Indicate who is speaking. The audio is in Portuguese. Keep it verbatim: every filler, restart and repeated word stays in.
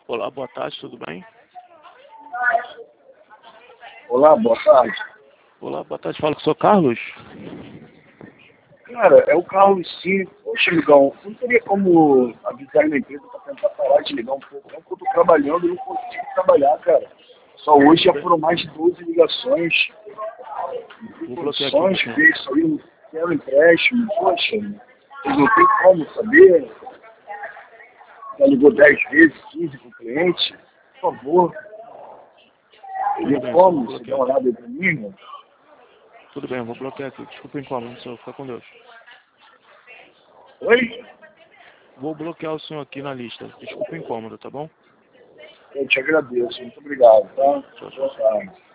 Speaker 1: Olá, boa tarde, tudo bem?
Speaker 2: Olá, boa tarde.
Speaker 1: Olá, boa tarde, fala com o senhor Carlos?
Speaker 2: Cara, é o Carlos sim. Poxa, amigão, não teria como avisar na empresa para tentar parar de ligar um pouco, não, porque eu tô trabalhando e não consigo trabalhar, cara. Só hoje já foram mais de doze ligações. Não tem
Speaker 1: Vou bloquear aqui,
Speaker 2: condições,
Speaker 1: senhor.
Speaker 2: ver isso aí, não quero empréstimo, poxa, vocês não tem como saber. Já ligou dez vezes, quinze com o cliente, por favor. Teria
Speaker 1: Tudo bem, senhor, vou
Speaker 2: como? Você dá
Speaker 1: bloquear
Speaker 2: uma
Speaker 1: aqui.
Speaker 2: olhada aí pra mim, irmão?
Speaker 1: Tudo bem, eu vou bloquear aqui. Desculpa o incômodo, senhor. Fica com Deus.
Speaker 2: Oi?
Speaker 1: Vou bloquear o senhor aqui na lista. Desculpa o incômodo, tá bom?
Speaker 2: Eu te agradeço, muito obrigado, tá?
Speaker 1: Tchau, tchau.
Speaker 2: Boa tarde.